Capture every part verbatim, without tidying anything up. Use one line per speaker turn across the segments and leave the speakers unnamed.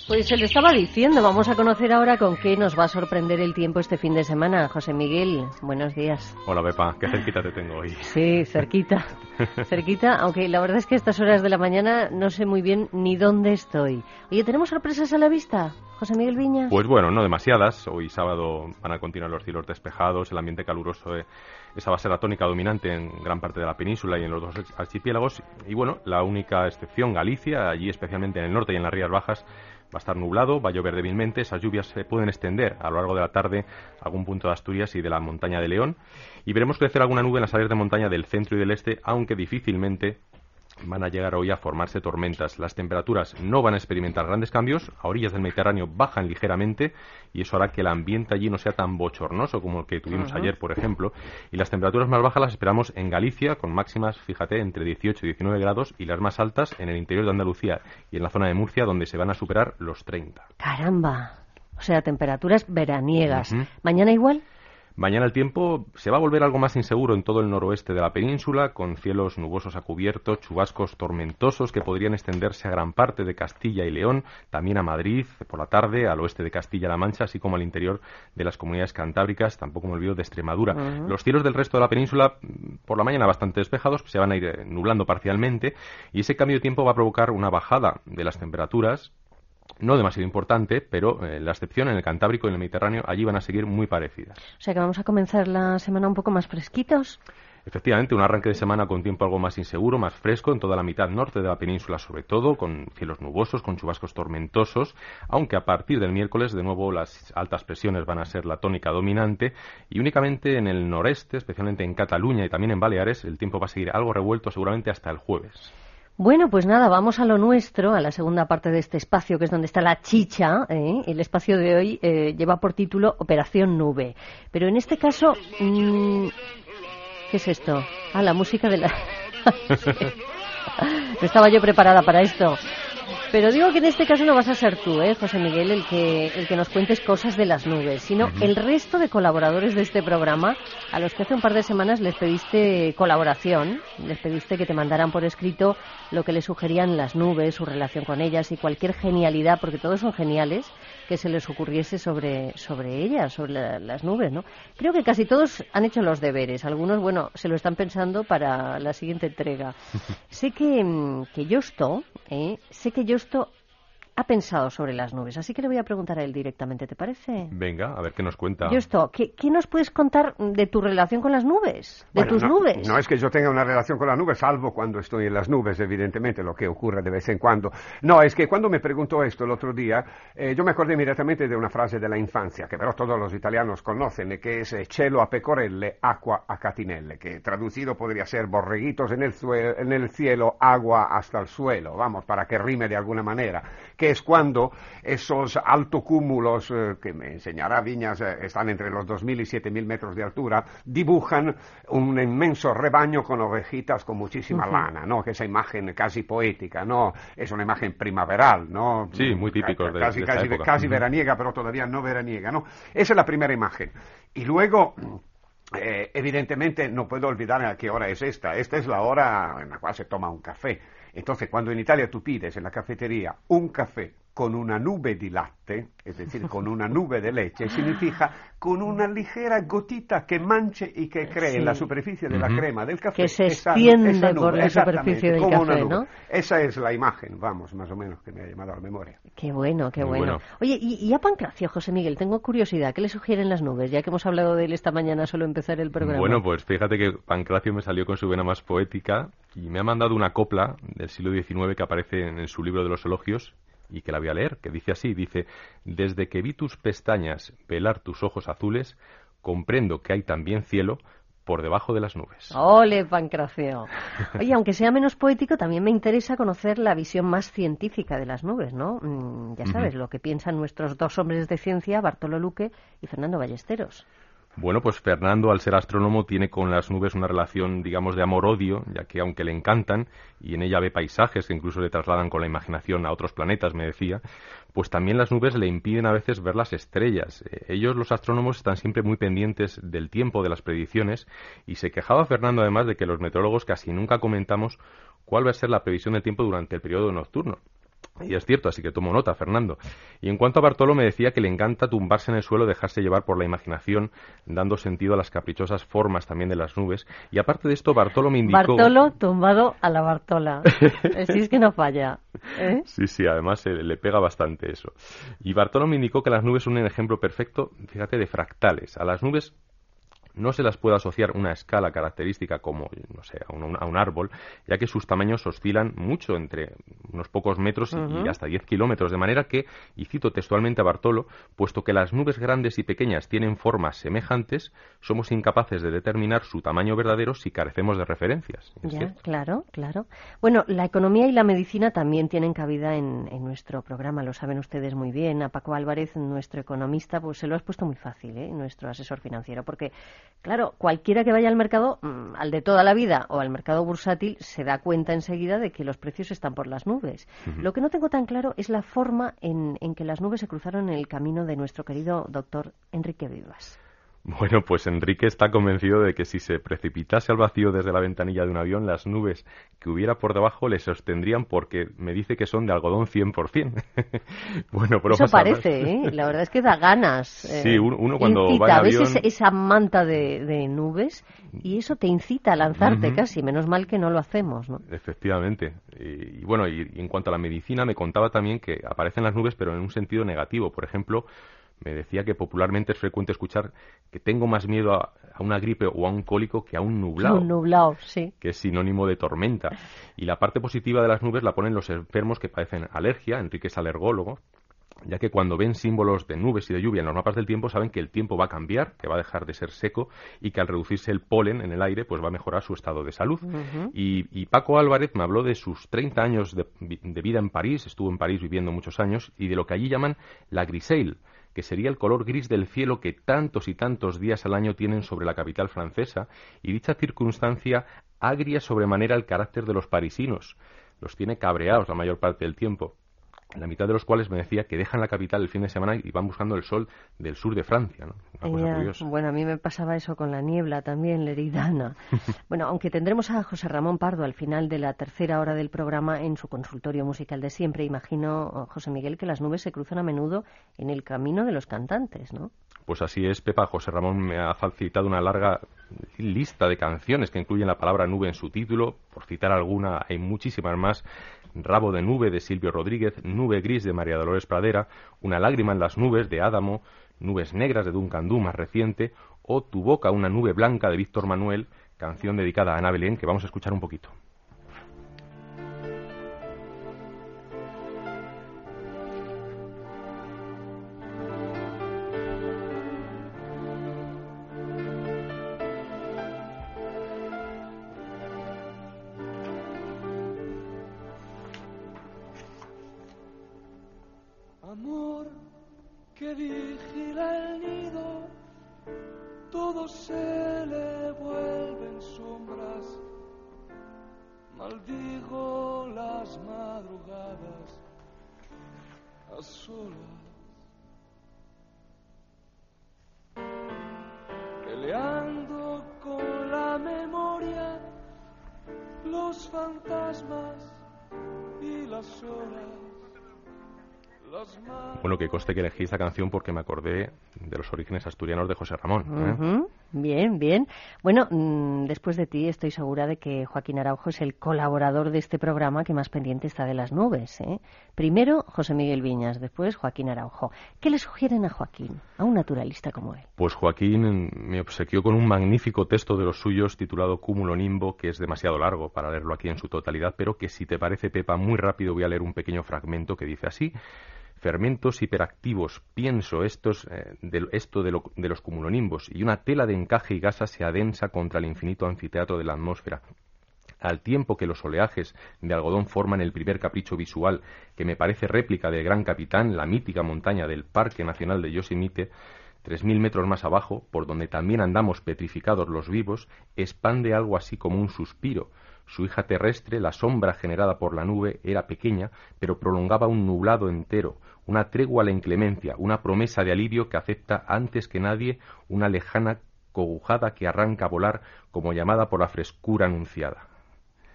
Pues se lo estaba diciendo, vamos a conocer ahora con qué nos va a sorprender el tiempo este fin de semana. José Miguel, buenos días.
Hola, Pepa, qué cerquita te tengo hoy.
Sí, cerquita, cerquita, aunque la verdad es que a estas horas de la mañana no sé muy bien ni dónde estoy. Oye, ¿tenemos sorpresas a la vista, José Miguel Viñas?
Pues bueno, no demasiadas. Hoy sábado van a continuar los cielos despejados, el ambiente caluroso, eh, esa va a ser la tónica dominante en gran parte de la península y en los dos archipiélagos. Y bueno, la única excepción, Galicia, allí especialmente en el norte y en las Rías Bajas, va a estar nublado, va a llover débilmente, esas lluvias se pueden extender a lo largo de la tarde a algún punto de Asturias y de la montaña de León, y veremos crecer alguna nube en las áreas de montaña del centro y del este, aunque difícilmente van a llegar hoy a formarse tormentas. Las temperaturas no van a experimentar grandes cambios, a orillas del Mediterráneo bajan ligeramente y eso hará que el ambiente allí no sea tan bochornoso como el que tuvimos uh-huh. ayer, por ejemplo, y las temperaturas más bajas las esperamos en Galicia, con máximas, fíjate, entre dieciocho y diecinueve grados, y las más altas en el interior de Andalucía y en la zona de Murcia, donde se van a superar los treinta.
¡Caramba! O sea, temperaturas veraniegas.
Uh-huh.
¿Mañana igual?
Mañana el tiempo se va a volver algo más inseguro en todo el noroeste de la península, con cielos nubosos a cubierto, chubascos tormentosos que podrían extenderse a gran parte de Castilla y León, también a Madrid por la tarde, al oeste de Castilla-La Mancha, así como al interior de las comunidades cantábricas, tampoco me olvido de Extremadura. Uh-huh. Los cielos del resto de la península, por la mañana bastante despejados, se van a ir nublando parcialmente, y ese cambio de tiempo va a provocar una bajada de las temperaturas, no demasiado importante, pero eh, la excepción en el Cantábrico y en el Mediterráneo, allí van a seguir muy parecidas.
O sea que vamos a comenzar la semana un poco más fresquitos.
Efectivamente, un arranque de semana con tiempo algo más inseguro, más fresco, en toda la mitad norte de la península sobre todo, con cielos nubosos, con chubascos tormentosos, aunque a partir del miércoles de nuevo las altas presiones van a ser la tónica dominante, y únicamente en el noreste, especialmente en Cataluña y también en Baleares, el tiempo va a seguir algo revuelto seguramente hasta el jueves.
Bueno, pues nada, vamos a lo nuestro, a la segunda parte de este espacio, que es donde está la chicha. ¿eh? El espacio de hoy eh, lleva por título Operación Nube. Pero en este caso, mmm, ¿qué es esto? Ah, la música de la... No estaba yo preparada para esto. Pero digo que en este caso no vas a ser tú, ¿eh, José Miguel, el que, el que nos cuentes cosas de las nubes, sino uh-huh. el resto de colaboradores de este programa, a los que hace un par de semanas les pediste colaboración, les pediste que te mandaran por escrito lo que les sugerían las nubes, su relación con ellas y cualquier genialidad, porque todos son geniales, que se les ocurriese sobre, sobre ellas, sobre la, las nubes, ¿no? Creo que casi todos han hecho los deberes. Algunos, bueno, se lo están pensando para la siguiente entrega. Sé que, que Justo, ¿eh? sé que Justo ha pensado sobre las nubes, así que le voy a preguntar a él directamente, ¿te parece?
Venga, a ver qué nos cuenta.
Justo, ¿qué, qué nos puedes contar de tu relación con las nubes? ¿De
bueno,
tus
no,
nubes?
No es que yo tenga una relación con las nubes, salvo cuando estoy en las nubes, evidentemente, lo que ocurre de vez en cuando. No, es que cuando me preguntó esto el otro día, eh, yo me acordé inmediatamente de una frase de la infancia, que pero todos los italianos conocen, que es cielo a pecorelle, acqua a catinelle, que traducido podría ser borreguitos en el, sue- en el cielo, agua hasta el suelo, vamos, para que rime de alguna manera, que es cuando esos altocúmulos eh, que me enseñará Viñas eh, están entre los dos mil y siete mil metros de altura, dibujan un inmenso rebaño con ovejitas con muchísima uh-huh. lana, ¿no? Que esa imagen casi poética, ¿no? Es una imagen primaveral, ¿no?
Sí, muy típico de,
casi,
de
casi,
esa época.
Casi
uh-huh.
veraniega, pero todavía no veraniega, ¿no? Esa es la primera imagen. Y luego... Eh, evidentemente no puedo olvidar a qué hora es esta. Esta es la hora en la cual se toma un café. Entonces, cuando en Italia tú pides en la cafetería un café con una nube di latte, es decir, con una nube de leche, significa con una ligera gotita que manche y que cree sí. en la superficie de la uh-huh. crema del café.
Que se
esa,
extiende
esa nube,
por la superficie del café, ¿no?
Esa es la imagen, vamos, más o menos, que me ha llamado a la memoria.
Qué bueno, qué
Muy
bueno.
bueno.
Oye, y, y a Pancracio, José Miguel, tengo curiosidad, ¿qué le sugieren las nubes? Ya que hemos hablado de él esta mañana, solo empezar el programa.
Bueno, pues fíjate que Pancracio me salió con su vena más poética y me ha mandado una copla del siglo diecinueve que aparece en, en su libro de los elogios, y que la voy a leer, que dice así, dice: desde que vi tus pestañas velar tus ojos azules, comprendo que hay también cielo por debajo de las nubes.
¡Ole, Pancracio! Oye, aunque sea menos poético, también me interesa conocer la visión más científica de las nubes, ¿no? Mm, ya sabes, uh-huh. lo que piensan nuestros dos hombres de ciencia, Bartolo Luque y Fernando Ballesteros.
Bueno, pues Fernando, al ser astrónomo, tiene con las nubes una relación, digamos, de amor-odio, ya que aunque le encantan, y en ella ve paisajes que incluso le trasladan con la imaginación a otros planetas, me decía, pues también las nubes le impiden a veces ver las estrellas. Ellos, los astrónomos, están siempre muy pendientes del tiempo, de las predicciones, y se quejaba Fernando además de que los meteorólogos casi nunca comentamos cuál va a ser la previsión del tiempo durante el periodo nocturno. Y es cierto, así que tomo nota, Fernando. Y en cuanto a Bartolo, me decía que le encanta tumbarse en el suelo, dejarse llevar por la imaginación, dando sentido a las caprichosas formas también de las nubes. Y aparte de esto, Bartolo me indicó...
Bartolo tumbado a la Bartola. Así es que no falla, ¿eh?
Sí, sí, además eh, le pega bastante eso. Y Bartolo me indicó que las nubes son un ejemplo perfecto, fíjate, de fractales. A las nubes no se las puede asociar una escala característica como, no sé, a un, a un árbol, ya que sus tamaños oscilan mucho entre unos pocos metros y, uh-huh. y hasta diez kilómetros, de manera que, y cito textualmente a Bartolo, puesto que las nubes grandes y pequeñas tienen formas semejantes, somos incapaces de determinar su tamaño verdadero si carecemos de referencias.
Ya, cierto? claro, claro. Bueno, la economía y la medicina también tienen cabida en, en nuestro programa, lo saben ustedes muy bien. A Paco Álvarez, nuestro economista, pues se lo has puesto muy fácil, ¿eh? Nuestro asesor financiero, porque claro, cualquiera que vaya al mercado, al de toda la vida o al mercado bursátil, se da cuenta enseguida de que los precios están por las nubes. Uh-huh. Lo que no tengo tan claro es la forma en, en que las nubes se cruzaron en el camino de nuestro querido doctor Enrique Vivas.
Bueno, pues Enrique está convencido de que si se precipitase al vacío desde la ventanilla de un avión, las nubes que hubiera por debajo le sostendrían porque me dice que son de algodón cien por ciento. Bueno, pero
eso parece, ¿eh? La verdad es que da ganas. Eh,
sí, uno, uno cuando
incita,
va en avión...
ves esa, esa manta de, de nubes y eso te incita a lanzarte uh-huh. casi. Menos mal que no lo hacemos, ¿no?
Efectivamente. Y, y bueno, y, y en cuanto a la medicina, me contaba también que aparecen las nubes, pero en un sentido negativo. Por ejemplo, me decía que popularmente es frecuente escuchar que tengo más miedo a, a una gripe o a un cólico que a un nublado.
Un nublado, sí.
Que es sinónimo de tormenta. Y la parte positiva de las nubes la ponen los enfermos que padecen alergia. Enrique es alergólogo, ya que cuando ven símbolos de nubes y de lluvia en los mapas del tiempo saben que el tiempo va a cambiar, que va a dejar de ser seco y que al reducirse el polen en el aire pues va a mejorar su estado de salud. Uh-huh. Y, y Paco Álvarez me habló de sus treinta años de, de vida en París, estuvo en París viviendo muchos años, y de lo que allí llaman la grisaille, que sería el color gris del cielo que tantos y tantos días al año tienen sobre la capital francesa, y dicha circunstancia agria sobremanera el carácter de los parisinos. Los tiene cabreados la mayor parte del tiempo, la mitad de los cuales me decía que dejan la capital el fin de semana y van buscando el sol del sur de Francia, ¿no? Una cosa
ya,
curiosa.
Bueno, a mí me pasaba eso con la niebla también, Leridana. Bueno, aunque tendremos a José Ramón Pardo al final de la tercera hora del programa en su consultorio musical de siempre, imagino, José Miguel, que las nubes se cruzan a menudo en el camino de los cantantes, ¿no?
Pues así es, Pepa. José Ramón me ha facilitado una larga lista de canciones que incluyen la palabra nube en su título. Por citar alguna, hay muchísimas más. Rabo de nube, de Silvio Rodríguez, Nube gris, de María Dolores Pradera, Una lágrima en las nubes, de Adamo, Nubes negras, de Duncan Du, más reciente, o Tu boca, una nube blanca, de Víctor Manuel, canción dedicada a Ana Belén, que vamos a escuchar un poquito.
Amor que vigila el nido, todo se le vuelve en sombras. Maldigo las madrugadas a solas, peleando con la memoria, los fantasmas y las horas.
Bueno, que conste que elegí esta canción porque me acordé de los orígenes asturianos de José Ramón, ¿eh?
Uh-huh. Bien, bien. Bueno, mmm, después de ti estoy segura de que Joaquín Araujo es el colaborador de este programa que más pendiente está de las nubes, ¿eh? Primero José Miguel Viñas, después Joaquín Araujo. ¿Qué le sugieren a Joaquín, a un naturalista como él?
Pues Joaquín me obsequió con un magnífico texto de los suyos titulado Cúmulo Nimbo, que es demasiado largo para leerlo aquí en su totalidad, pero que si te parece, Pepa, muy rápido voy a leer un pequeño fragmento que dice así: fermentos hiperactivos, pienso estos, eh, de, esto de, lo, de los cumulonimbos, y una tela de encaje y gasa se adensa contra el infinito anfiteatro de la atmósfera. Al tiempo que los oleajes de algodón forman el primer capricho visual, que me parece réplica del Gran Capitán, la mítica montaña del Parque Nacional de Yosemite, tres mil metros más abajo, por donde también andamos petrificados los vivos, expande algo así como un suspiro. Su hija terrestre, la sombra generada por la nube, era pequeña, pero prolongaba un nublado entero, una tregua a la inclemencia, una promesa de alivio que acepta antes que nadie una lejana cogujada que arranca a volar como llamada por la frescura anunciada.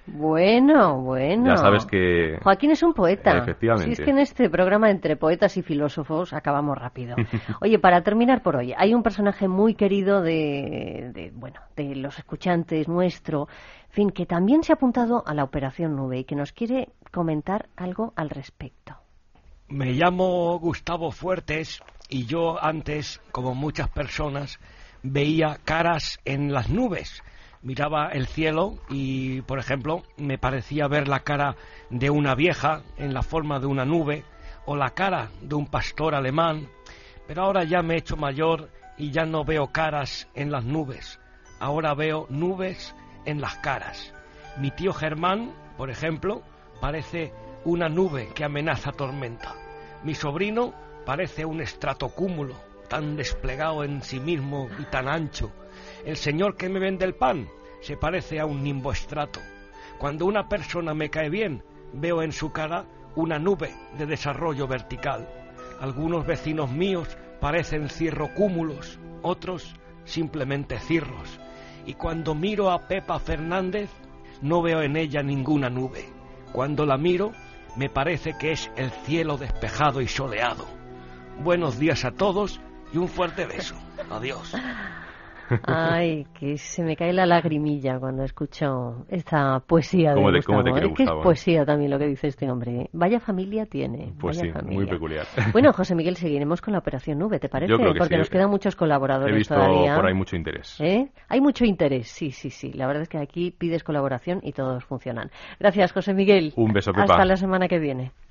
Bueno, bueno.
Ya sabes que...
Joaquín es un poeta.
Efectivamente.
Si es que en este programa entre poetas y filósofos acabamos rápido. Oye, para terminar por hoy, hay un personaje muy querido de, de, bueno, de los escuchantes nuestro, en fin, que también se ha apuntado a la Operación Nube y que nos quiere comentar algo al respecto.
Me llamo Gustavo Fuertes y yo antes, como muchas personas, veía caras en las nubes. Miraba el cielo y, por ejemplo, me parecía ver la cara de una vieja en la forma de una nube o la cara de un pastor alemán, pero ahora ya me he hecho mayor y ya no veo caras en las nubes, ahora veo nubes en las caras. Mi tío Germán, por ejemplo, parece una nube que amenaza tormenta. Mi sobrino parece un estratocúmulo tan desplegado en sí mismo y tan ancho. El señor que me vende el pan se parece a un nimboestrato. Cuando una persona me cae bien, veo en su cara una nube de desarrollo vertical. Algunos vecinos míos parecen cirrocúmulos, otros simplemente cirros. Y cuando miro a Pepa Fernández, no veo en ella ninguna nube. Cuando la miro, me parece que es el cielo despejado y soleado. Buenos días a todos y un fuerte beso. Adiós.
Ay, que se me cae la lagrimilla cuando escucho esta poesía de
¿Cómo te,
Gustavo.
¿cómo te quiere,
es que
Gustavo,
es poesía también lo que dice este hombre. Vaya familia tiene.
Pues
vaya
sí,
familia.
muy peculiar.
Bueno, José Miguel, seguiremos con la Operación Nube, ¿te parece?
Yo creo que
Porque
sí.
nos quedan muchos colaboradores
He visto
todavía.
por ahí mucho interés.
¿Eh? Hay mucho interés, sí, sí, sí. La verdad es que aquí pides colaboración y todos funcionan. Gracias, José Miguel.
Un beso, Pepa.
Hasta la semana que viene.